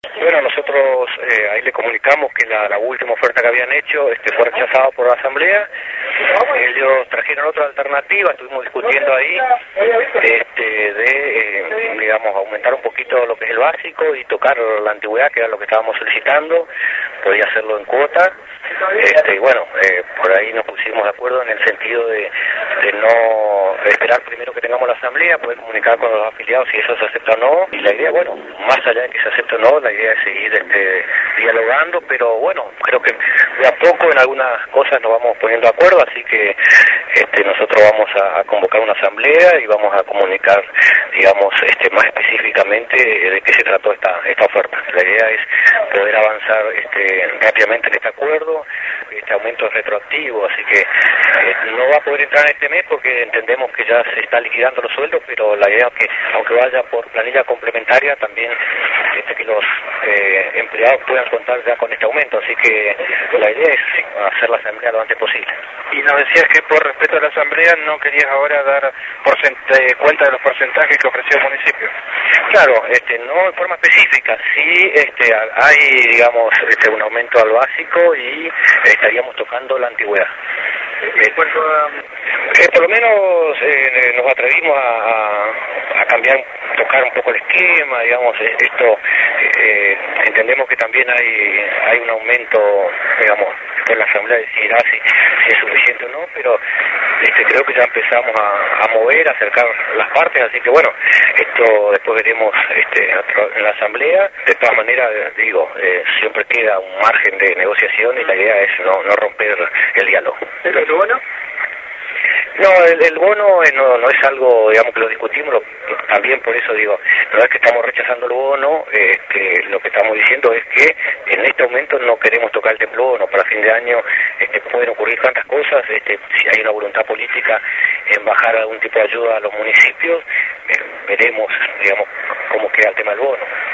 Bueno, nosotros ahí le comunicamos que la última oferta que habían hecho fue rechazada por la Asamblea. Ellos trajeron otra alternativa, estuvimos discutiendo ahí digamos, aumentar un poquito lo que es el básico y tocar la antigüedad, que era lo que estábamos solicitando. Podía hacerlo en cuota. Y bueno, por ahí nos pusimos de acuerdo en el sentido de no esperar primero que tengamos la asamblea, poder comunicar con los afiliados si eso se acepta o no. Y la idea, bueno, más allá de que se acepte o no, la idea es seguir dialogando, pero bueno, creo que de a poco en algunas cosas nos vamos poniendo de acuerdo, así que nosotros vamos a convocar una asamblea y vamos a comunicar, digamos, más específicamente de qué se trató esta oferta. La idea es poder avanzar rápidamente en este acuerdo. Este aumento es retroactivo, así que no va a poder entrar en este mes porque entendemos que ya se está liquidando los sueldos, pero la idea es que, aunque vaya por planilla complementaria, también que los empleados puedan contar ya con este aumento, así que la idea es hacer la asamblea lo antes posible. Y nos decías que por respeto a la asamblea no querías ahora dar cuenta de los porcentajes que ofrecía el municipio. Claro, no en forma específica, sí hay, digamos, un aumento al básico y estaríamos tocando la antigüedad. Por lo menos nos atrevimos a cambiar, tocar un poco el esquema, digamos, entendemos que también hay un aumento, digamos, por la asamblea decidirá si es suficiente o no, pero creo que ya empezamos a mover, a acercar las partes, así que bueno, esto después veremos en la asamblea. De todas maneras, digo, siempre queda un margen de negociación y la idea es no romper el diálogo. ¿El bono? No, el bono no es algo, digamos, que lo discutimos, también por eso digo, no es que estamos rechazando el bono, lo que estamos diciendo es que en este momento no queremos tocar el templo bono. Para fin de año pueden ocurrir tantas cosas, si hay una voluntad política en bajar algún tipo de ayuda a los municipios, veremos, digamos, cómo queda el tema del bono.